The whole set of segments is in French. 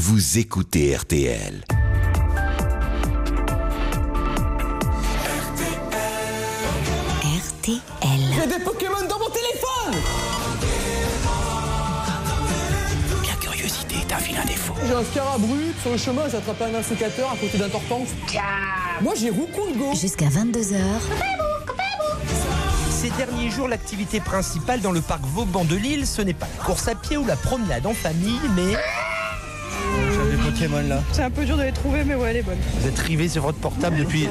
vous écoutez RTL. RTL. J'ai des Pokémon dans mon téléphone. La curiosité est un vilain défaut. J'ai un Scarabrude sur le chemin, j'ai attrapé un insécateur à côté d'un tortank. Moi j'ai Roukoulgo. Jusqu'à 22h. Ces derniers jours, l'activité principale dans le parc Vauban de Lille, ce n'est pas la course à pied ou la promenade en famille, mais... J'ai des Pokémon là. C'est un peu dur de les trouver, mais ouais, elle est bonne. Vous êtes rivés sur votre portable depuis...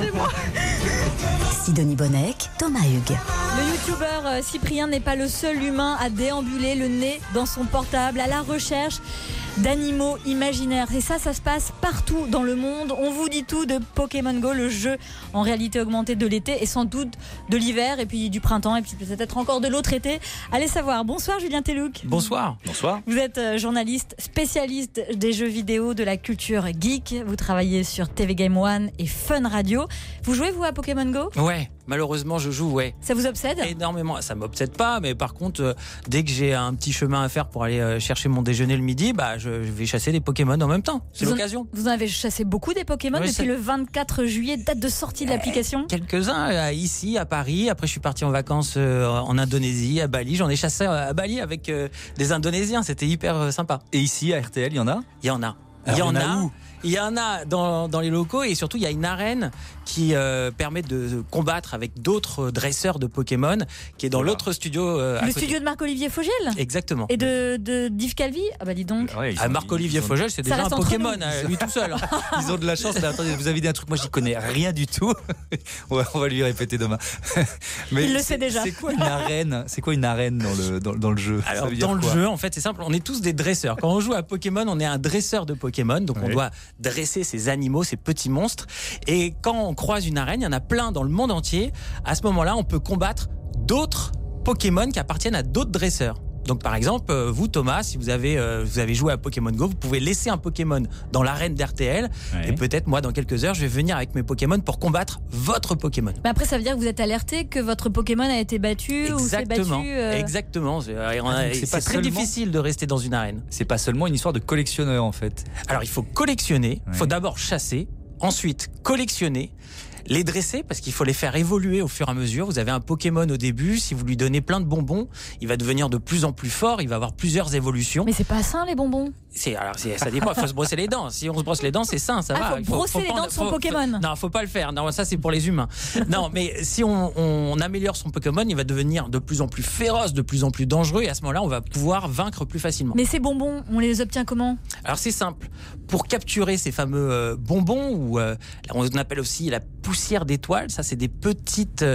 Sidonie Bonnec, Thomas Hugues. Le youtubeur Cyprien n'est pas le seul humain à déambuler le nez dans son portable à la recherche d'animaux imaginaires. Et ça se passe partout dans le monde. On vous dit tout de Pokémon Go, le jeu en réalité augmentée de l'été et sans doute de l'hiver et puis du printemps et puis peut-être encore de l'autre été. Allez savoir. Bonsoir Julien Telouk. Bonsoir. Bonsoir. Vous êtes journaliste spécialiste des jeux vidéo, de la culture geek. Vous travaillez sur TV Game One et Fun Radio. Vous jouez vous à Pokémon Go ? Ouais, malheureusement je joue, ouais. Ça vous obsède ? Énormément. Ça m'obsède pas, mais par contre, dès que j'ai un petit chemin à faire pour aller chercher mon déjeuner le midi, je vais chasser des Pokémon en même temps. C'est l'occasion. Vous en avez chassé beaucoup des Pokémon depuis le 24 juillet, date de sortie de l'application ? Quelques-uns ici à Paris. Après, je suis parti en vacances en Indonésie, à Bali. J'en ai chassé à Bali avec des Indonésiens. C'était hyper sympa. Et ici à RTL, il y en a ? Il y en a. Alors, Il y en a dans les locaux et surtout il y a une arène qui permet de combattre avec d'autres dresseurs de Pokémon qui est dans l'autre studio. Le studio de Marc-Olivier Fogel ? Exactement. Et de Yves Calvi ? Ah bah dis donc. Ouais, Marc-Olivier Fogel, c'est déjà un Pokémon, lui tout seul. Ils ont de la chance. Mais attendez, vous avez dit un truc, moi j'y connais rien du tout. on va lui répéter demain. Mais il le sait déjà. C'est quoi une arène ? C'est quoi une arène dans le jeu ? Alors dans le jeu, en fait, c'est simple. On est tous des dresseurs. Quand on joue à Pokémon, on est un dresseur de Pokémon, donc on doit dresser ces animaux, ces petits monstres. Et quand on croise une arène, il y en a plein dans le monde entier. À ce moment-là, on peut combattre d'autres Pokémon qui appartiennent à d'autres dresseurs. Donc par exemple, vous Thomas, si vous avez joué à Pokémon Go, vous pouvez laisser un Pokémon dans l'arène d'RTL et peut-être moi dans quelques heures je vais venir avec mes Pokémon pour combattre votre Pokémon. Mais après ça veut dire que vous êtes alerté que votre Pokémon a été battu ou s'est battu. Exactement. C'est très difficile de rester dans une arène. C'est pas seulement une histoire de collectionneur en fait. Alors il faut collectionner, il faut d'abord chasser, ensuite collectionner. Les dresser parce qu'il faut les faire évoluer au fur et à mesure. Vous avez un Pokémon au début, si vous lui donnez plein de bonbons, il va devenir de plus en plus fort, il va avoir plusieurs évolutions. Mais c'est pas sain les bonbons. Ça dépend, il faut se brosser les dents. Si on se brosse les dents, c'est sain, ça va. Il faut brosser les dents de son Pokémon. Non, faut pas le faire. Non, ça c'est pour les humains. Non, mais si on améliore son Pokémon, il va devenir de plus en plus féroce, de plus en plus dangereux et à ce moment-là, on va pouvoir vaincre plus facilement. Mais ces bonbons, on les obtient comment ? Alors c'est simple. Pour capturer ces fameux bonbons, ou on appelle aussi la poussière d'étoiles, ça c'est des petites,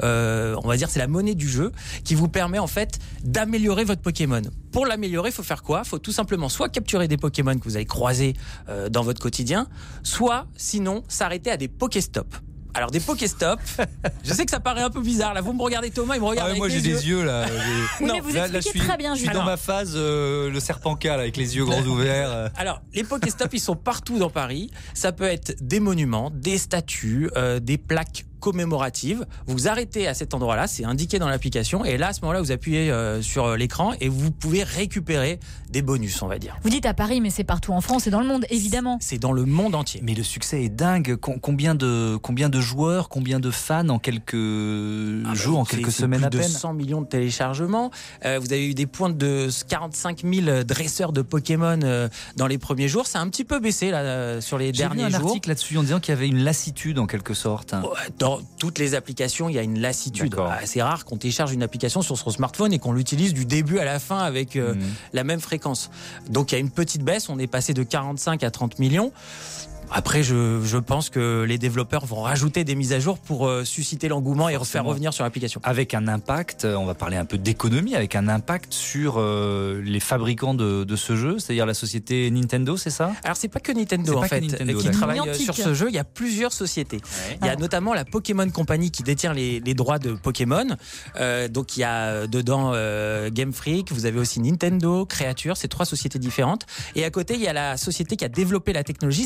on va dire c'est la monnaie du jeu qui vous permet en fait d'améliorer votre Pokémon. Pour l'améliorer, il faut faire quoi ? Il faut tout simplement soit capturer des Pokémon que vous allez croiser dans votre quotidien, soit sinon s'arrêter à des Pokéstops. Alors des Pokéstops, je sais que ça paraît un peu bizarre. Là, vous me regardez Thomas, il me regarde avec moi j'ai des yeux là. Oui, mais vous expliquez très bien, je suis Julien. dans ma phase le serpent K là, avec les yeux grands ouverts. Alors les Pokéstops, ils sont partout dans Paris. Ça peut être des monuments, des statues, des plaques commémorative. Vous arrêtez à cet endroit-là, c'est indiqué dans l'application, et là, à ce moment-là, vous appuyez sur l'écran et vous pouvez récupérer des bonus, on va dire. Vous dites à Paris, mais c'est partout en France et dans le monde, évidemment. C'est dans le monde entier. Mais le succès est dingue. Combien de joueurs, combien de fans en quelques jours, en quelques semaines à peine? Plus de 100 millions de téléchargements. Vous avez eu des pointes de 45 000 dresseurs de Pokémon dans les premiers jours. Ça a un petit peu baissé là, sur les derniers jours. J'ai lu un article là-dessus en disant qu'il y avait une lassitude en quelque sorte. Dans toutes les applications, il y a une lassitude. C'est rare qu'on télécharge une application sur son smartphone et qu'on l'utilise du début à la fin avec la même fréquence. Donc il y a une petite baisse, on est passé de 45 à 30 millions. Après, je pense que les développeurs vont rajouter des mises à jour pour susciter l'engouement et faire revenir sur l'application. Avec un impact, on va parler un peu d'économie, avec un impact sur les fabricants de ce jeu, c'est-à-dire la société Nintendo, c'est ça? Alors, c'est pas que Nintendo, en fait, qui travaille sur ce jeu. Il y a plusieurs sociétés. Ouais. Il y a notamment la Pokémon Company qui détient les droits de Pokémon. Donc, il y a dedans Game Freak, vous avez aussi Nintendo, Creature, c'est 3 sociétés différentes. Et à côté, il y a la société qui a développé la technologie, c'est Niantic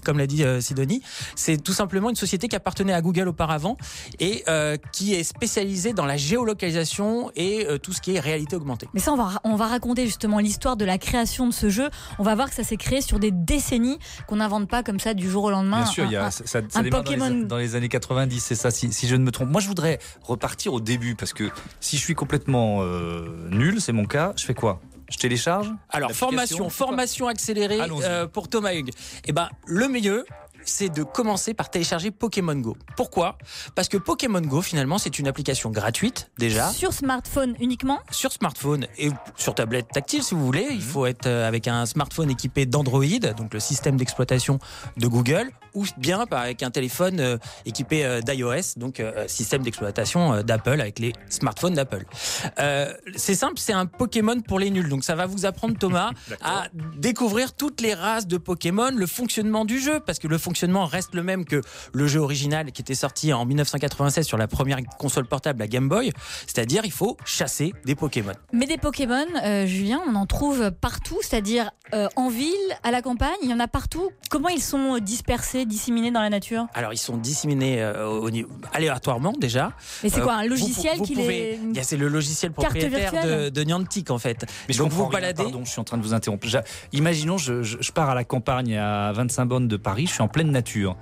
comme l'a dit Sidonie. C'est tout simplement une société qui appartenait à Google auparavant et qui est spécialisée dans la géolocalisation et tout ce qui est réalité augmentée. Mais ça, on va raconter justement l'histoire de la création de ce jeu. On va voir que ça s'est créé sur des décennies, qu'on n'invente pas comme ça du jour au lendemain. Bien sûr, ça démarre Pokémon dans les années 90, c'est ça, si je ne me trompe. Moi, je voudrais repartir au début, parce que si je suis complètement nul, c'est mon cas, je fais quoi ? Je télécharge ? Alors, formation accélérée pour Thomas Hugues. Eh ben, le mieux, c'est de commencer par télécharger Pokémon Go. Pourquoi ? Parce que Pokémon Go, finalement, c'est une application gratuite, déjà. Sur smartphone uniquement ? Sur smartphone et sur tablette tactile, si vous voulez. Il faut être avec un smartphone équipé d'Android, donc le système d'exploitation de Google, ou bien avec un téléphone équipé d'iOS, donc système d'exploitation d'Apple, avec les smartphones d'Apple. C'est simple, c'est un Pokémon pour les nuls. Donc ça va vous apprendre, Thomas, à découvrir toutes les races de Pokémon, le fonctionnement du jeu, parce que le fonctionnement reste le même que le jeu original qui était sorti en 1996 sur la première console portable, la Game Boy. C'est-à-dire, il faut chasser des Pokémon. Mais des Pokémon, Julien, on en trouve partout, c'est-à-dire en ville, à la campagne, il y en a partout. Comment ils sont disséminés dans la nature ? Alors, ils sont disséminés aléatoirement déjà. Mais c'est quoi, un logiciel C'est le logiciel propriétaire de Niantic, en fait. Mais donc vous baladez. Pardon, je suis en train de vous interrompre. Imaginons, je pars à la campagne à 25 bornes de Paris, je suis en pleine nature.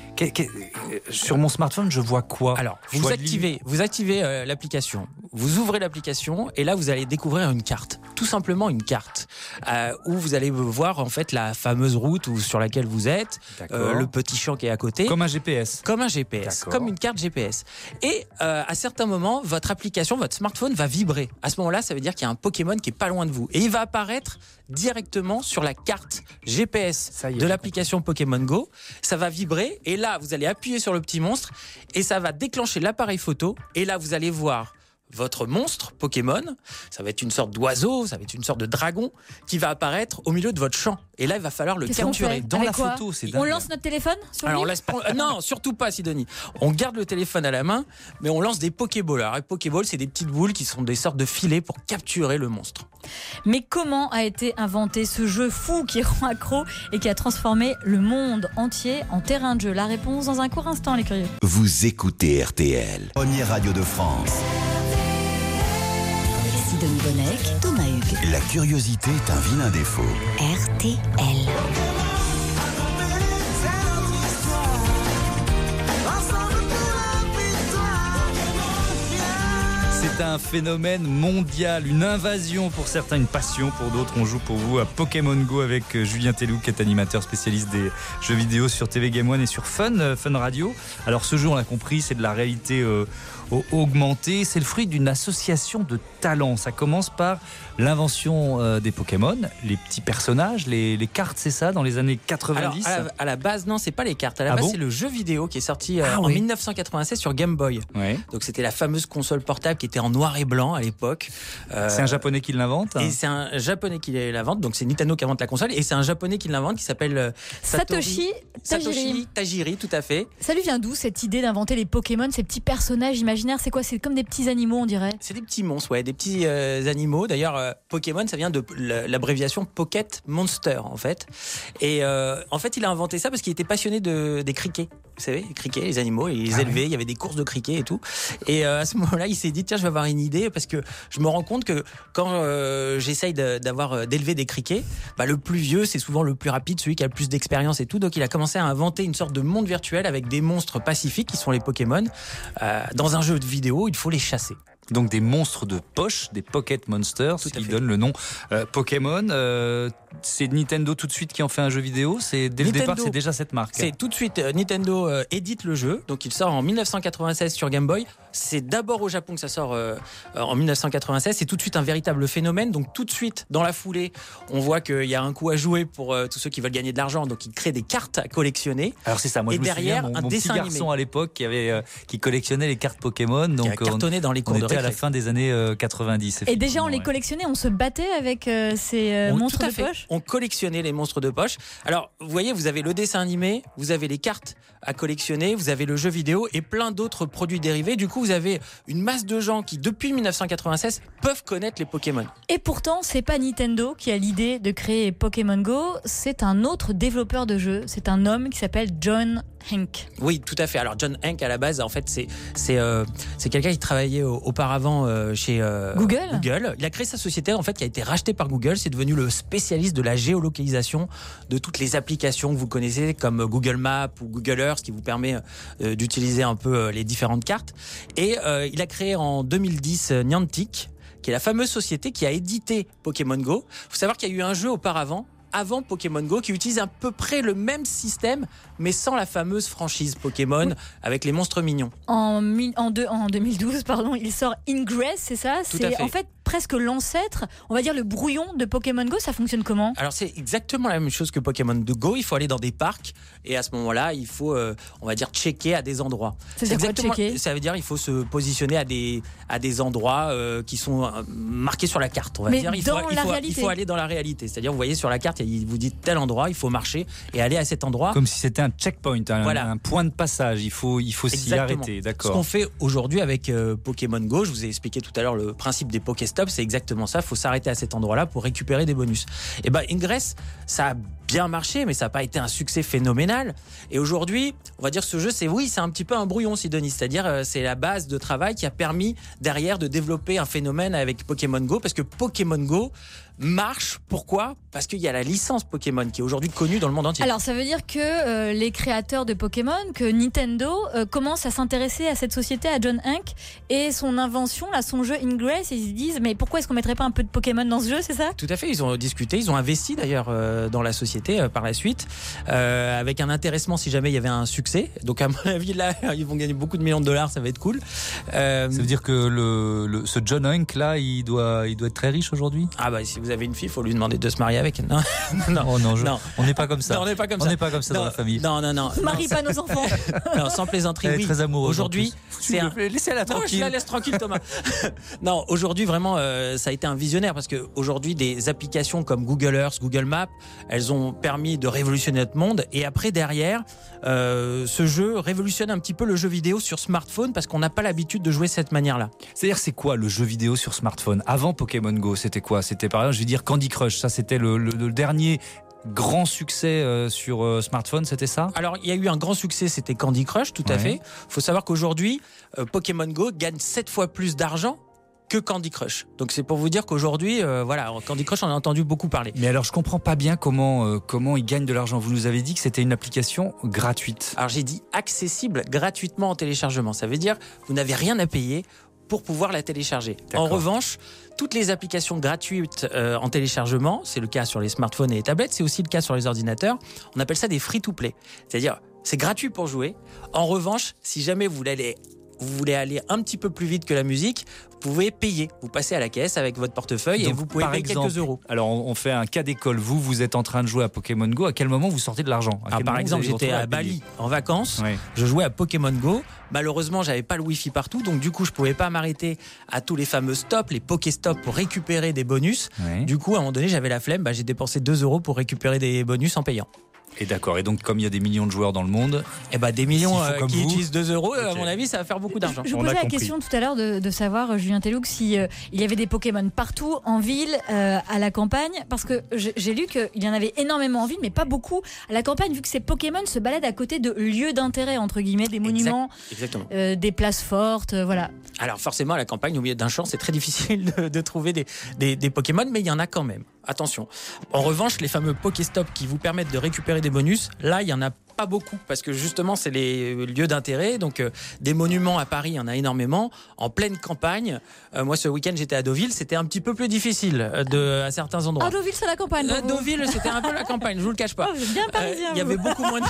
Sur mon smartphone, je vois quoi ? Alors, vous activez l'application, vous ouvrez l'application et là, vous allez découvrir une carte. Tout simplement une carte où vous allez voir en fait la fameuse route sur laquelle vous êtes, le petit champ qui est à côté. Comme un GPS. Comme un GPS, comme une carte GPS. Et à certains moments, votre application, votre smartphone va vibrer. À ce moment-là, ça veut dire qu'il y a un Pokémon qui est pas loin de vous. Et il va apparaître directement sur la carte GPS de l'application Pokémon Go. Ça va vibrer et là, vous allez appuyer sur le petit monstre et ça va déclencher l'appareil photo. Et là, vous allez voir votre monstre Pokémon, ça va être une sorte d'oiseau, ça va être une sorte de dragon qui va apparaître au milieu de votre champ. Et là, il va falloir le capturer dans la photo. C'est dingue. On lance notre téléphone sur lui ? Alors, non, surtout pas, Sidonie. On garde le téléphone à la main, mais on lance des Pokéballs. Alors, les Pokéballs, c'est des petites boules qui sont des sortes de filets pour capturer le monstre. Mais comment a été inventé ce jeu fou qui rend accro et qui a transformé le monde entier en terrain de jeu ? La réponse dans un court instant, les curieux. Vous écoutez RTL, première radio de France. Sidonie Bonnec, Thomas Hugues. La curiosité est un vilain défaut. RTL. C'est un phénomène mondial, une invasion pour certains, une passion pour d'autres. On joue pour vous à Pokémon Go avec Julien Tellou, qui est animateur spécialiste des jeux vidéo sur TV Game One et sur Fun Radio. Alors ce jeu, on l'a compris, c'est de la réalité augmentée. C'est le fruit d'une association de talents. Ça commence par l'invention des Pokémon, les petits personnages, les cartes, c'est ça, dans les années 90. Alors, à la base, non, c'est pas les cartes. À la base, c'est le jeu vidéo qui est sorti en 1996 sur Game Boy. Ouais. Donc c'était la fameuse console portable qui était en noir et blanc à l'époque. C'est un Japonais qui l'invente. Et c'est un Japonais qui l'invente. Donc c'est Nintendo qui invente la console. Et c'est un Japonais qui l'invente qui s'appelle Satoshi Tajiri, tout à fait. Ça lui vient d'où cette idée d'inventer les Pokémon, ces petits personnages imaginaires ? C'est quoi ? C'est comme des petits animaux, on dirait ? C'est des petits monstres, des petits animaux. D'ailleurs, Pokémon, ça vient de l'abréviation Pocket Monster, en fait. Et en fait, il a inventé ça parce qu'il était passionné des criquets. Vous savez, les criquets, les animaux, il les élevait. Il y avait des courses de criquets et tout. Et à ce moment-là, il s'est dit, tiens, je vais avoir une idée parce que je me rends compte que quand j'essaye d'élever des criquets, le plus vieux, c'est souvent le plus rapide, celui qui a le plus d'expérience et tout. Donc, il a commencé à inventer une sorte de monde virtuel avec des monstres pacifiques qui sont les Pokémon. Dans un jeu de vidéo, il faut les chasser. Donc des monstres de poche, des Pocket Monsters, ce qui donne le nom Pokémon. C'est Nintendo tout de suite qui en fait un jeu vidéo. Dès le départ, c'est déjà cette marque. C'est tout de suite Nintendo édite le jeu. Donc il sort en 1996 sur Game Boy. C'est d'abord au Japon que ça sort en 1996. C'est tout de suite un véritable phénomène. Donc tout de suite, dans la foulée, on voit qu'il y a un coup à jouer pour tous ceux qui veulent gagner de l'argent. Donc ils créent des cartes à collectionner. Alors c'est ça. Moi, je me souviens, mon petit garçon à l'époque qui collectionnait les cartes Pokémon. Donc qui a cartonné dans les cours de C'était à la fin des années 90. Et déjà, on les collectionnait, on se battait avec ces monstres de poche. On collectionnait les monstres de poche. Alors, vous voyez, vous avez le dessin animé, vous avez les cartes à collectionner, vous avez le jeu vidéo et plein d'autres produits dérivés. Du coup, vous avez une masse de gens qui, depuis 1996, peuvent connaître les Pokémon. Et pourtant, c'est pas Nintendo qui a l'idée de créer Pokémon Go, c'est un autre développeur de jeux. C'est un homme qui s'appelle John Hank. Oui, tout à fait. Alors John Hank, à la base, en fait, c'est quelqu'un qui travaillait auparavant chez Google. Il a créé sa société, en fait, qui a été rachetée par Google. C'est devenu le spécialiste de la géolocalisation de toutes les applications que vous connaissez, comme Google Maps ou Google Earth, qui vous permet d'utiliser un peu les différentes cartes. Et il a créé en 2010 Niantic, qui est la fameuse société qui a édité Pokémon Go. Il faut savoir qu'il y a eu un jeu auparavant, avant Pokémon Go, qui utilise à peu près le même système, mais sans la fameuse franchise Pokémon, avec les monstres mignons. En 2012, il sort Ingress, c'est ça ? C'est en fait presque l'ancêtre, on va dire le brouillon de Pokémon Go. Ça fonctionne comment ? Alors c'est exactement la même chose que Pokémon Go. Il faut aller dans des parcs et à ce moment-là, il faut, on va dire, checker à des endroits. C'est quoi checker ? Ça veut dire il faut se positionner à des endroits qui sont marqués sur la carte. On va dire il faut aller dans la réalité. C'est-à-dire vous voyez sur la carte, il vous dit tel endroit, il faut marcher et aller à cet endroit. Comme si c'était un checkpoint, un point de passage. Il faut s'y arrêter. D'accord. Ce qu'on fait aujourd'hui avec Pokémon Go, je vous ai expliqué tout à l'heure le principe des Pokéstop, c'est exactement ça. Il faut s'arrêter à cet endroit-là pour récupérer des bonus. Et Ingress, ça a bien marché, mais ça n'a pas été un succès phénoménal. Et aujourd'hui, on va dire ce jeu, c'est un petit peu un brouillon, Sidonie. C'est-à-dire, c'est la base de travail qui a permis derrière de développer un phénomène avec Pokémon Go, parce que Pokémon Go marche. Pourquoi ? Parce qu'il y a la licence Pokémon qui est aujourd'hui connue dans le monde entier. Alors ça veut dire que les créateurs de Pokémon, que Nintendo commence à s'intéresser à cette société, à John Hank et son invention, là, son jeu Ingress, et ils se disent mais pourquoi est-ce qu'on mettrait pas un peu de Pokémon dans ce jeu, c'est ça ? Tout à fait, ils ont discuté, ils ont investi d'ailleurs dans la société par la suite, avec un intéressement si jamais il y avait un succès. Donc à mon avis là, ils vont gagner beaucoup de millions de dollars, ça va être cool. Ça veut dire que ce John Hank là, il doit être très riche aujourd'hui ? Ah si vous avez une fille, il faut lui demander de se marier avec. Non. On n'est pas comme ça. Non, on n'est pas comme ça. Dans la famille. Non. Marie pas nos enfants. Non, sans plaisanterie. Elle est très amoureuse. Aujourd'hui, laissez-la tranquille. Non, je la laisse tranquille, Thomas. Non, aujourd'hui vraiment, ça a été un visionnaire parce que aujourd'hui, des applications comme Google Earth, Google Maps, elles ont permis de révolutionner notre monde. Et après, derrière, ce jeu révolutionne un petit peu le jeu vidéo sur smartphone parce qu'on n'a pas l'habitude de jouer de cette manière-là. C'est-à-dire, c'est quoi le jeu vidéo sur smartphone ? Avant Pokémon Go, c'était quoi ? C'était par exemple, je vais dire Candy Crush. Ça, c'était le dernier grand succès sur smartphone, c'était ça ? Alors, il y a eu un grand succès, c'était Candy Crush, tout à fait. Il faut savoir qu'aujourd'hui, Pokémon Go gagne 7 fois plus d'argent que Candy Crush. Donc c'est pour vous dire qu'aujourd'hui, Candy Crush, on a entendu beaucoup parler. Mais alors, je comprends pas bien comment ils gagnent de l'argent. Vous nous avez dit que c'était une application gratuite. Alors, j'ai dit accessible gratuitement en téléchargement. Ça veut dire vous n'avez rien à payer pour pouvoir la télécharger. D'accord. En revanche, toutes les applications gratuites en téléchargement, c'est le cas sur les smartphones et les tablettes, c'est aussi le cas sur les ordinateurs, on appelle ça des free-to-play. C'est-à-dire, c'est gratuit pour jouer. En revanche, si jamais vous voulez aller un petit peu plus vite que la musique, vous pouvez payer. Vous passez à la caisse avec votre portefeuille. Donc, et vous pouvez payer quelques euros. Alors, on fait un cas d'école. Vous êtes en train de jouer à Pokémon Go. À quel moment vous sortez de l'argent ? Par exemple, j'étais à Bali en vacances. Oui. Je jouais à Pokémon Go. Malheureusement, j'avais pas le Wi-Fi partout. Donc, du coup, je pouvais pas m'arrêter à tous les fameux stops, les Pokéstops pour récupérer des bonus. Oui. Du coup, à un moment donné, j'avais la flemme. J'ai dépensé 2 euros pour récupérer des bonus en payant. Et d'accord. Et donc, comme il y a des millions de joueurs dans le monde, des millions qui utilisent 2 euros, à mon avis, ça va faire beaucoup d'argent. Je vous posais la question tout à l'heure de savoir, Julien Tellouk, si il y avait des Pokémon partout, en ville, à la campagne, parce que j'ai lu qu'il y en avait énormément en ville, mais pas beaucoup à la campagne, vu que ces Pokémon se baladent à côté de lieux d'intérêt, entre guillemets, des monuments, des places fortes, voilà. Alors forcément, à la campagne, au milieu d'un champ, c'est très difficile de trouver des Pokémon, mais il y en a quand même. Attention. En revanche, les fameux Pokéstops qui vous permettent de récupérer des bonus, là, il y en a pas beaucoup parce que justement, c'est les lieux d'intérêt. Donc, des monuments à Paris, il y en a énormément. En pleine campagne, moi, ce week-end, j'étais à Deauville. C'était un petit peu plus difficile à certains endroits. Deauville, c'est la campagne. Deauville, c'était un peu la campagne. Je vous le cache pas. Vous êtes bien parisien. Il y avait beaucoup moins de...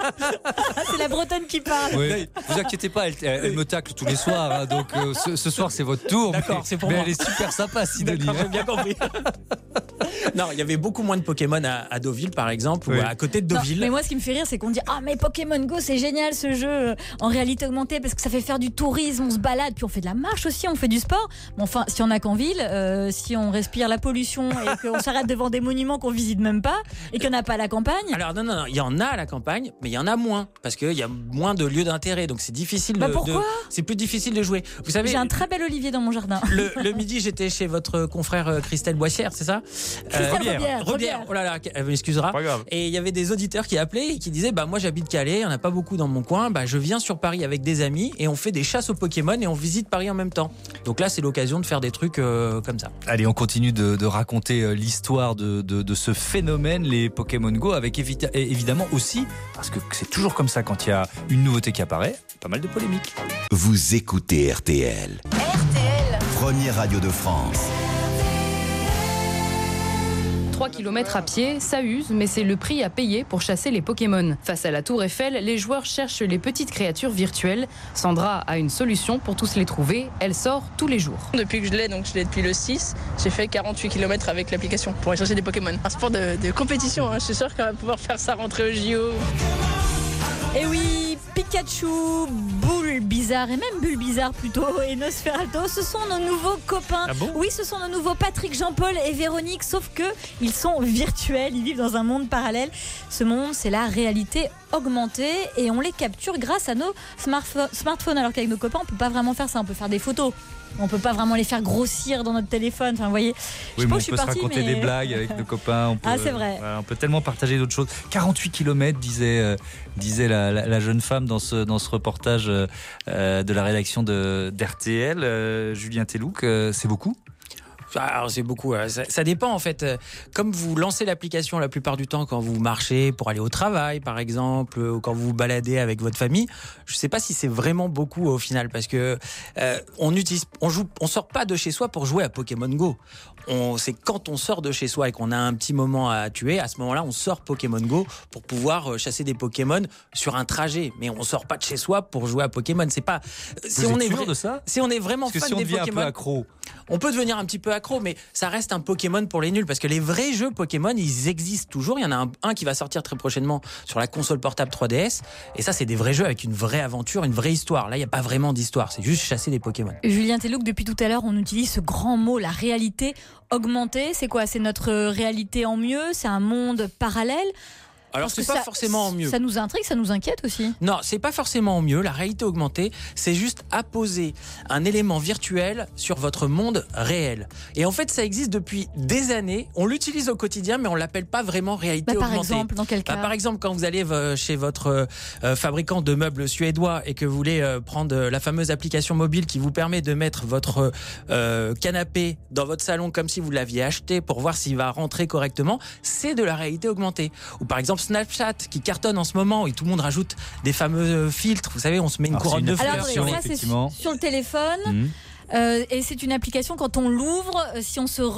C'est la Bretonne qui parle. Oui. Vous inquiétez pas, elle me tacle tous les soirs. Hein, donc, ce soir, c'est votre tour. D'accord, c'est pour moi. Mais elle est super sympa, Sidonie. D'accord, j'ai bien compris. Non, il y avait beaucoup moins de Pokémon à Deauville, par exemple, ou à côté de Deauville. Non, mais moi, ce qui me fait rire, c'est qu'on dit mais Pokémon Go, c'est génial ce jeu en réalité augmentée parce que ça fait faire du tourisme, on se balade, puis on fait de la marche aussi, on fait du sport. Bon, enfin, si on n'a qu'en ville, si on respire la pollution et qu'on s'arrête devant des monuments qu'on visite même pas et qu'il n'y en a pas à la campagne. Alors non, il y en a à la campagne, mais il y en a moins parce qu'il y a moins de lieux d'intérêt, donc c'est difficile. Pourquoi c'est plus difficile de jouer. Vous savez, j'ai un très bel olivier dans mon jardin. Le midi, j'étais chez votre confrère Christelle Boissière, c'est ça? Robière. Oh là là, elle m'excusera. Et il y avait des auditeurs qui appelaient et qui disaient moi j'habite Calais, il n'y en a pas beaucoup dans mon coin, je viens sur Paris avec des amis et on fait des chasses aux Pokémon et on visite Paris en même temps. Donc là, c'est l'occasion de faire des trucs comme ça. Allez, on continue de raconter l'histoire de ce phénomène, les Pokémon Go, avec évidemment aussi, parce que c'est toujours comme ça quand il y a une nouveauté qui apparaît, pas mal de polémiques. Vous écoutez RTL. RTL. Première radio de France. 3 km à pied, ça use, mais c'est le prix à payer pour chasser les Pokémon. Face à la Tour Eiffel, les joueurs cherchent les petites créatures virtuelles. Sandra a une solution pour tous les trouver. Elle sort tous les jours. Depuis que je l'ai, donc je l'ai depuis le 6, j'ai fait 48 km avec l'application pour aller chercher des Pokémon. Un sport de compétition, je suis sûr qu'on va pouvoir faire ça rentrer au JO. Et oui, Pikachu, Bulbizarre et même Bulbizarre plutôt et Nosferatu, ce sont nos nouveaux copains. Ah bon ? Oui, ce sont nos nouveaux Patrick, Jean-Paul et Véronique, sauf que ils sont virtuels, ils vivent dans un monde parallèle. Ce monde, c'est la réalité augmentée et on les capture grâce à nos smartphones. Alors qu'avec nos copains, on peut pas vraiment faire ça, on peut faire des photos. On peut pas vraiment les faire grossir dans notre téléphone. Enfin, vous voyez. Oui, mais on peut se raconter des blagues avec nos copains. C'est vrai. On peut tellement partager d'autres choses. 48 km, disait la jeune femme dans ce reportage de la rédaction d'RTL. Julien Telouk, c'est beaucoup ? Alors c'est beaucoup, ça dépend en fait. Comme vous lancez l'application la plupart du temps quand vous marchez pour aller au travail par exemple, ou quand vous vous baladez avec votre famille, je sais pas si c'est vraiment beaucoup au final parce que on sort pas de chez soi pour jouer à Pokémon Go. C'est quand on sort de chez soi et qu'on a un petit moment à tuer, à ce moment-là on sort Pokémon Go pour pouvoir chasser des Pokémon sur un trajet. Mais on sort pas de chez soi pour jouer à Pokémon. C'est pas. Si on est sûr de ça. Si on est vraiment fan des Pokémon, un peu accro. On peut devenir un petit peu accro, mais ça reste un Pokémon pour les nuls parce que les vrais jeux Pokémon, ils existent toujours. Il y en a un qui va sortir très prochainement sur la console portable 3DS. Et ça, c'est des vrais jeux avec une vraie aventure, une vraie histoire. Là, il n'y a pas vraiment d'histoire. C'est juste chasser des Pokémon. Julien Telouk, depuis tout à l'heure, on utilise ce grand mot, la réalité augmentée. C'est quoi ? C'est notre réalité en mieux ? C'est un monde parallèle ? Alors c'est pas forcément en mieux. Ça nous intrigue, ça nous inquiète aussi. Non, c'est pas forcément en mieux. La réalité augmentée, c'est juste apposer un élément virtuel sur votre monde réel. Et en fait, ça existe depuis des années. On l'utilise au quotidien, mais on l'appelle pas vraiment réalité augmentée. Par exemple, dans quel cas ? Par exemple, quand vous allez chez votre fabricant de meubles suédois et que vous voulez prendre la fameuse application mobile qui vous permet de mettre votre canapé dans votre salon comme si vous l'aviez acheté pour voir s'il va rentrer correctement, c'est de la réalité augmentée. Ou par exemple Snapchat qui cartonne en ce moment et tout le monde rajoute des fameux filtres. Vous savez, on se met une couronne de fleurs. Alors, ça, c'est sur le téléphone. Et c'est une application, quand on l'ouvre, si on se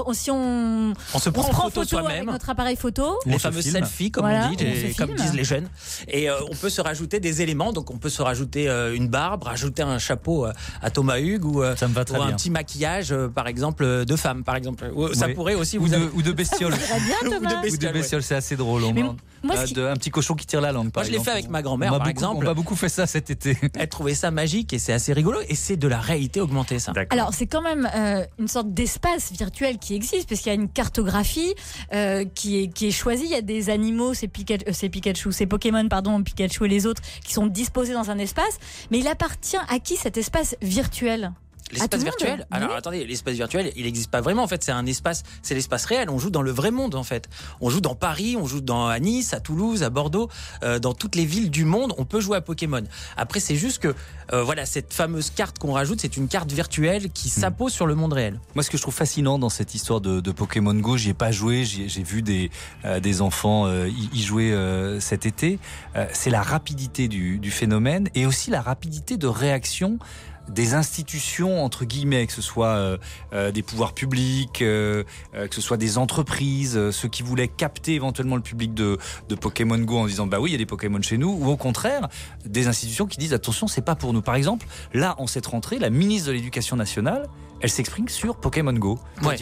prend en photo soi-même avec notre appareil photo, les fameuses selfies comme on dit, comme disent les jeunes, et on peut se rajouter des éléments. Donc on peut se rajouter une barbe, rajouter un chapeau à Thomas Hugues ou un petit maquillage par exemple de femme par exemple. Ça pourrait aussi ou de bestiole. Ou de bestiole, c'est assez drôle. Un petit cochon qui tire la langue. Moi je l'ai fait avec ma grand-mère par exemple. On a beaucoup fait ça cet été. Elle trouvait ça magique et c'est assez rigolo et c'est de la réalité augmentée ça. Alors c'est quand même une sorte d'espace virtuel qui existe parce qu'il y a une cartographie qui est choisie. Il y a des animaux, c'est Pokémon pardon, Pikachu et les autres qui sont disposés dans un espace. Mais il appartient à qui cet espace virtuel ? L'espace virtuel ? Alors attendez, l'espace virtuel, il n'existe pas vraiment en fait, c'est un espace, c'est l'espace réel, on joue dans le vrai monde en fait. On joue dans Paris, on joue à Nice, à Toulouse, à Bordeaux, dans toutes les villes du monde, on peut jouer à Pokémon. Après c'est juste que voilà, cette fameuse carte qu'on rajoute, c'est une carte virtuelle qui s'appose sur le monde réel. Moi ce que je trouve fascinant dans cette histoire de Pokémon Go, j'y ai pas joué, j'ai vu des enfants y jouer cet été, c'est la rapidité du phénomène et aussi la rapidité de réaction des institutions entre guillemets, que ce soit des pouvoirs publics, que ce soit des entreprises, ceux qui voulaient capter éventuellement le public de Pokémon Go en disant bah oui il y a des Pokémon chez nous, ou au contraire des institutions qui disent attention c'est pas pour nous. Par exemple là en cette rentrée la ministre de l'Éducation nationale elle s'exprime sur Pokémon Go. Ça veut dire quoi ?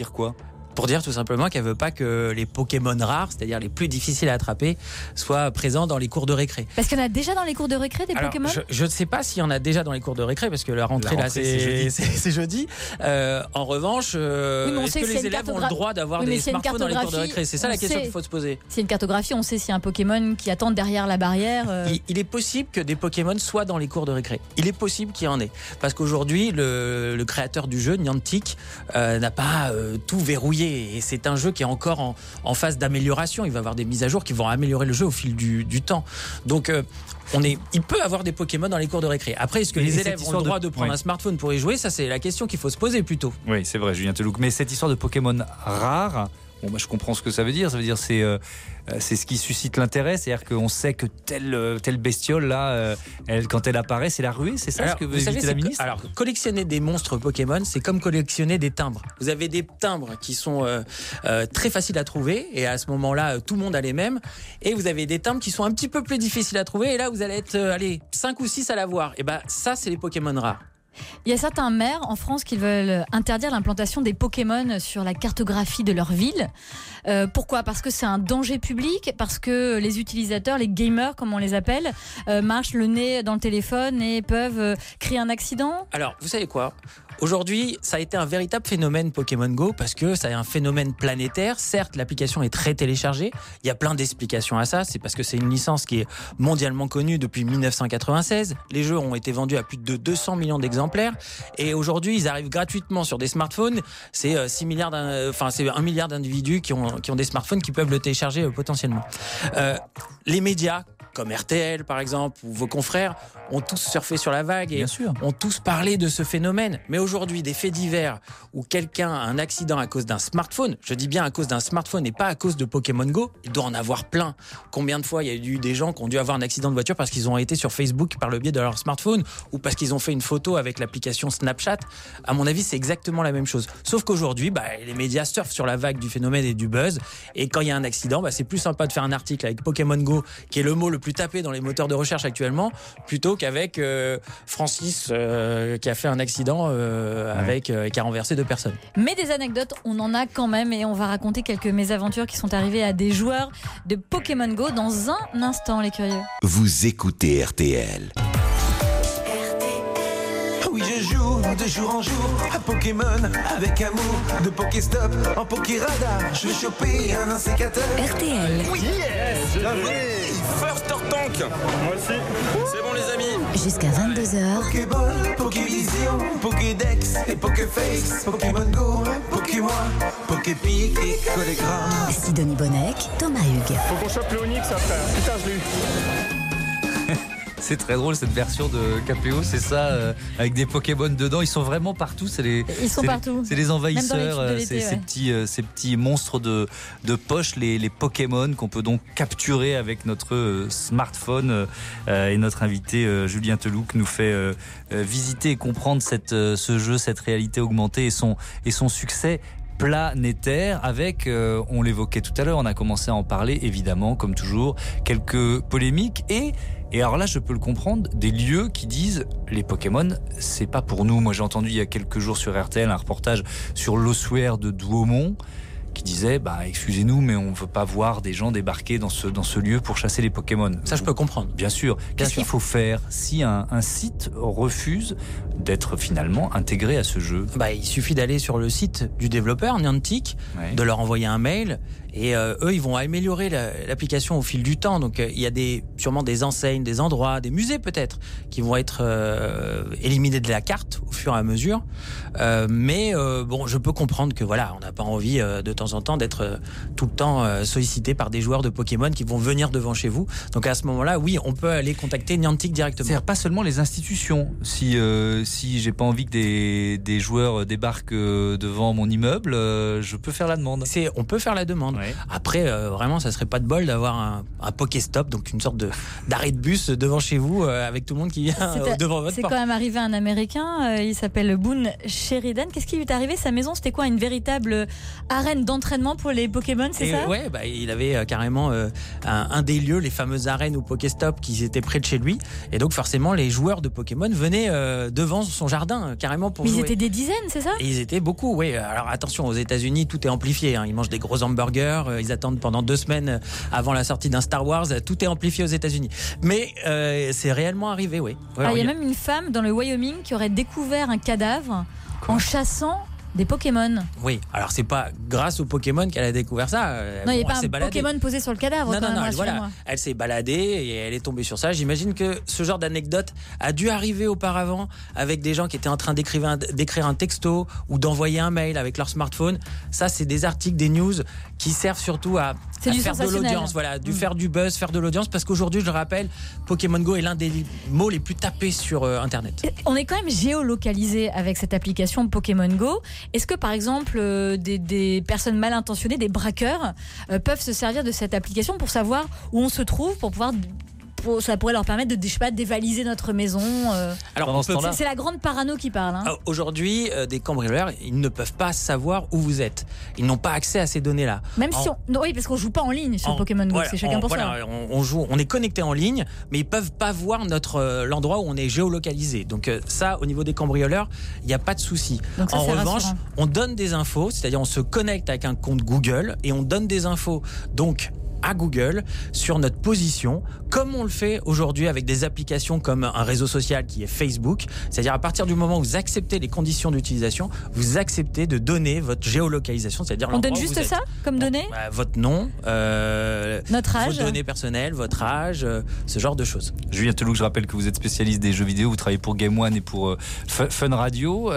Pour dire tout simplement qu'elle veut pas que les Pokémon rares, c'est-à-dire les plus difficiles à attraper, soient présents dans les cours de récré. Parce qu'il y en a déjà dans les cours de récré des Pokémon. Je ne sais pas s'il y en a déjà dans les cours de récré, parce que la rentrée là, c'est jeudi. En revanche, est-ce que les élèves ont le droit d'avoir des smartphones dans les cours de récré? C'est ça la question qu'il faut se poser. C'est une cartographie, on sait s'il y a un Pokémon qui attend derrière la barrière. Il est possible que des Pokémon soient dans les cours de récré. Il est possible qu'il y en ait. Parce qu'aujourd'hui, le créateur du jeu, Niantic, n'a pas tout verrouillé. Et c'est un jeu qui est encore en phase d'amélioration. Il va y avoir des mises à jour qui vont améliorer le jeu au fil du temps. Donc, il peut avoir des Pokémon dans les cours de récré. Après, est-ce que les élèves ont le droit de prendre un smartphone pour y jouer? Ça, c'est la question qu'il faut se poser plutôt. Oui, c'est vrai, Julien Telouk. Mais cette histoire de Pokémon rares, je comprends ce que ça veut dire. Ça veut dire c'est ce qui suscite l'intérêt. C'est-à-dire qu'on sait que telle bestiole là, quand elle apparaît, c'est la ruée. C'est ça ce que veut éviter la ministre. Alors, collectionner des monstres Pokémon, c'est comme collectionner des timbres. Vous avez des timbres qui sont très faciles à trouver, et à ce moment-là, tout le monde a les mêmes. Et vous avez des timbres qui sont un petit peu plus difficiles à trouver, et là, vous allez être 5 ou 6 à l'avoir. Et ça, c'est les Pokémon rares. Il y a certains maires en France qui veulent interdire l'implantation des Pokémon sur la cartographie de leur ville. Pourquoi ? Parce que c'est un danger public, parce que les utilisateurs, les gamers comme on les appelle, marchent le nez dans le téléphone et peuvent créer un accident. Alors, vous savez quoi ? Aujourd'hui, ça a été un véritable phénomène Pokémon Go, parce que ça est un phénomène planétaire. Certes, l'application est très téléchargée. Il y a plein d'explications à ça. C'est parce que c'est une licence qui est mondialement connue depuis 1996. Les jeux ont été vendus à plus de 200 millions d'exemplaires. Et aujourd'hui, ils arrivent gratuitement sur des smartphones. C'est 1 milliard d'individus qui ont des smartphones qui peuvent le télécharger potentiellement. Les médias, comme RTL par exemple, ou vos confrères, ont tous surfé sur la vague et ont tous parlé de ce phénomène. Mais aujourd'hui, des faits divers où quelqu'un a un accident à cause d'un smartphone, je dis bien à cause d'un smartphone et pas à cause de Pokémon Go, il doit en avoir plein. Combien de fois il y a eu des gens qui ont dû avoir un accident de voiture parce qu'ils ont été sur Facebook par le biais de leur smartphone, ou parce qu'ils ont fait une photo avec l'application Snapchat? À mon avis, c'est exactement la même chose. Sauf qu'aujourd'hui, les médias surfent sur la vague du phénomène et du buzz, et quand il y a un accident, c'est plus sympa de faire un article avec Pokémon Go, qui est le mot le plus tapé dans les moteurs de recherche actuellement, plutôt qu'avec Francis qui a fait un accident qui a renversé 2 personnes. Mais des anecdotes, on en a quand même, et on va raconter quelques mésaventures qui sont arrivées à des joueurs de Pokémon Go dans un instant, les curieux. Vous écoutez RTL. Oui, je joue de jour en jour à Pokémon avec amour. De Pokéstop en Pokéradar, je vais choper un insécateur. RTL. Oui, yes, bien joué. First Tank. Moi aussi. C'est bon, les amis. Jusqu'à 22h. Pokéball, Pokévision, Pokédex et Pokéface. Pokémon Go, Pokémon, Poképic et Collégramme. Sidonie Bonnec, Thomas Hugues. Faut qu'on chope le Onyx après. Putain, je l'ai eu. C'est très drôle cette version de KPO, c'est ça, avec des Pokémon dedans. Ils sont vraiment partout. Ils sont partout. C'est les envahisseurs, ces petits monstres de poche, les Pokémon qu'on peut donc capturer avec notre smartphone. Et notre invité Julien Telouk nous fait visiter et comprendre ce jeu, cette réalité augmentée et son succès planétaire avec, on l'évoquait tout à l'heure, on a commencé à en parler évidemment, comme toujours, quelques polémiques et alors là je peux le comprendre, des lieux qui disent les Pokémon c'est pas pour nous. Moi j'ai entendu il y a quelques jours sur RTL un reportage sur l'ossuaire de Douaumont qui disait excusez-nous mais on ne veut pas voir des gens débarquer dans ce lieu pour chasser les Pokémon. Ça je peux comprendre. Bien sûr. Qu'est-ce qu'il faut faire si un site refuse d'être finalement intégré à ce jeu? Il suffit d'aller sur le site du développeur Niantic, de leur envoyer un mail, et eux ils vont améliorer l'application au fil du temps. Donc il y a sûrement des enseignes, des endroits, des musées peut-être qui vont être éliminés de la carte au fur et à mesure. Mais je peux comprendre que on n'a pas envie de temps en temps d'être tout le temps sollicité par des joueurs de Pokémon qui vont venir devant chez vous. Donc à ce moment-là, oui, on peut aller contacter Niantic directement. C'est-à-dire pas seulement les institutions. Si j'ai pas envie que des joueurs débarquent devant mon immeuble, je peux faire la demande. On peut faire la demande. Ouais. Après, vraiment, ça serait pas de bol d'avoir un Pokéstop, donc une sorte d'arrêt de bus devant chez vous avec tout le monde qui vient devant votre porte. C'est quand même arrivé à un Américain, il s'appelle Boone Sheridan. Qu'est-ce qui lui est arrivé? Sa maison, c'était quoi? Une véritable arène d'entraînement pour les Pokémon, c'est ça ? Ouais, il avait carrément un des lieux, les fameuses arènes ou Pokéstop qui étaient près de chez lui. Et donc forcément, les joueurs de Pokémon venaient devant son jardin carrément pour jouer. Mais ils étaient des dizaines, c'est ça ? Et ils étaient beaucoup, oui. Alors attention, aux États-Unis, tout est amplifié. Ils mangent des gros hamburgers, ils attendent pendant 2 semaines avant la sortie d'un Star Wars. Tout est amplifié aux États-Unis. Mais c'est réellement arrivé, oui. Il y a même une femme dans le Wyoming qui aurait découvert un cadavre en chassant des Pokémon. Oui, alors c'est pas grâce aux Pokémon qu'elle a découvert ça. Non, il n'y a pas un Pokémon posé sur le cadavre. Non, voilà. Elle s'est baladée et elle est tombée sur ça. J'imagine que ce genre d'anecdote a dû arriver auparavant avec des gens qui étaient en train d'écrire un texto ou d'envoyer un mail avec leur smartphone. Ça, c'est des articles, des news qui servent surtout à faire de l'audience, faire du buzz, faire de l'audience, parce qu'aujourd'hui, je le rappelle, Pokémon Go est l'un des mots les plus tapés sur Internet. On est quand même géolocalisé avec cette application Pokémon Go. Est-ce que par exemple des personnes mal intentionnées, des braqueurs, peuvent se servir de cette application pour savoir où on se trouve, ça pourrait leur permettre de dévaliser notre maison. Alors, c'est la grande parano qui parle. Aujourd'hui, des cambrioleurs, ils ne peuvent pas savoir où vous êtes. Ils n'ont pas accès à ces données-là. Oui, parce qu'on joue pas en ligne sur Pokémon Go, c'est chacun pour soi. On est connecté en ligne, mais ils peuvent pas voir l'endroit où on est géolocalisé. Donc ça, au niveau des cambrioleurs, il n'y a pas de souci. En revanche, on donne des infos, c'est-à-dire on se connecte avec un compte Google et on donne des infos. Donc à Google sur notre position, comme on le fait aujourd'hui avec des applications comme un réseau social qui est Facebook. C'est-à-dire à partir du moment où vous acceptez les conditions d'utilisation, vous acceptez de donner votre géolocalisation, c'est-à-dire on donne juste ça comme données, votre nom, notre âge, vos données personnelles, votre âge, ce genre de choses. Julien Telouc, je rappelle que vous êtes spécialiste des jeux vidéo, vous travaillez pour Game One et pour Fun Radio.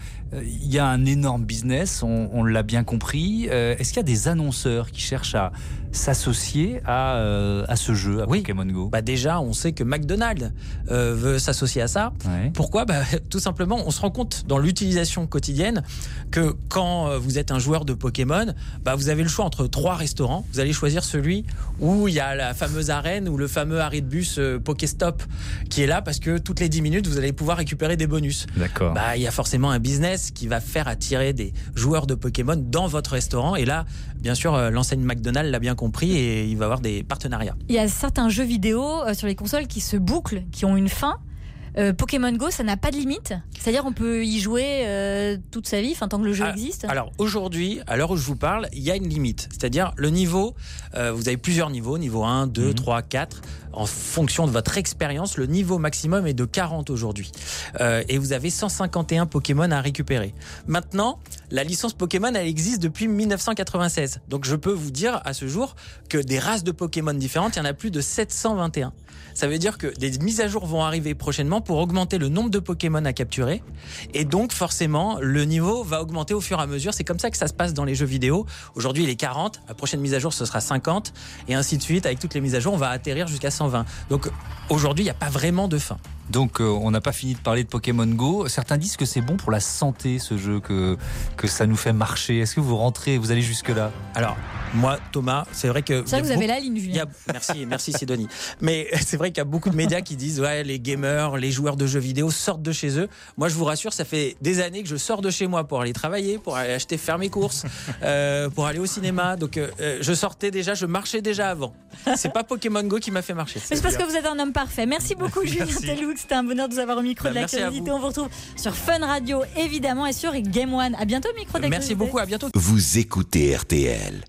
Il y a un énorme business, on l'a bien compris. Est-ce qu'il y a des annonceurs qui cherchent à s'associer à ce jeu, à Pokémon Go? Déjà, on sait que McDonald's veut s'associer à ça. Ouais. Pourquoi ? Tout simplement, on se rend compte dans l'utilisation quotidienne que quand vous êtes un joueur de Pokémon, vous avez le choix entre 3 restaurants. Vous allez choisir celui où il y a la fameuse arène ou le fameux arrêt de bus Pokéstop qui est là parce que toutes les 10 minutes, vous allez pouvoir récupérer des bonus. D'accord. Il y a forcément un business qui va faire attirer des joueurs de Pokémon dans votre restaurant. Et là, bien sûr, l'enseigne McDonald's l'a bien compris et il va avoir des partenariats. Il y a certains jeux vidéo sur les consoles qui se bouclent, qui ont une fin. Pokémon Go, ça n'a pas de limite. C'est-à-dire on peut y jouer toute sa vie, tant que le jeu existe. Alors aujourd'hui, à l'heure où je vous parle, il y a une limite. C'est-à-dire le niveau, vous avez plusieurs niveaux, niveau 1, 2, 3, 4. En fonction de votre expérience, le niveau maximum est de 40 aujourd'hui. Et vous avez 151 Pokémon à récupérer. Maintenant, la licence Pokémon, elle existe depuis 1996. Donc je peux vous dire à ce jour que des races de Pokémon différentes, il y en a plus de 721. Ça veut dire que des mises à jour vont arriver prochainement pour augmenter le nombre de Pokémon à capturer. Et donc, forcément, le niveau va augmenter au fur et à mesure. C'est comme ça que ça se passe dans les jeux vidéo. Aujourd'hui, il est 40. La prochaine mise à jour, ce sera 50. Et ainsi de suite. Avec toutes les mises à jour, on va atterrir jusqu'à 120. Donc, aujourd'hui, il n'y a pas vraiment de fin. Donc on n'a pas fini de parler de Pokémon Go. Certains disent que c'est bon pour la santé ce jeu, que ça nous fait marcher. Est-ce que vous allez jusque là? Alors moi, Thomas, c'est vrai que vous avez la ligne, Julien. Merci Sidonie. Mais c'est vrai qu'il y a beaucoup de médias qui disent les gamers, les joueurs de jeux vidéo sortent de chez eux. Moi, je vous rassure, ça fait des années que je sors de chez moi pour aller travailler, pour aller faire mes courses, pour aller au cinéma. Donc je marchais déjà avant. C'est pas Pokémon Go qui m'a fait marcher. C'est parce que vous êtes un homme parfait. Merci beaucoup, Julien Telouc. C'était un bonheur de vous avoir au micro de l'actualité. On vous retrouve sur Fun Radio, évidemment, et sur Game One. À bientôt, micro d'actualité. Merci beaucoup, à bientôt. Vous écoutez RTL.